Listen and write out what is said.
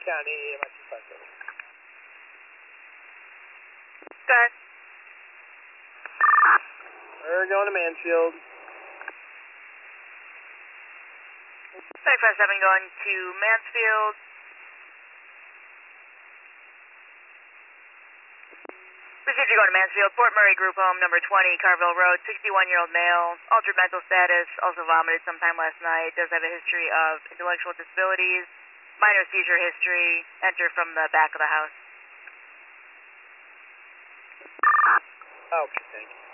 County, my 257. Go ahead. We're going to Mansfield. 557 going to Mansfield. Received you going to Mansfield, Fort Murray Group Home, number 20, Carville Road, 61-year-old male, altered mental status, also vomited sometime last night, does have a history of intellectual disabilities, minor seizure history, enter from the back of the house. Okay, thank you.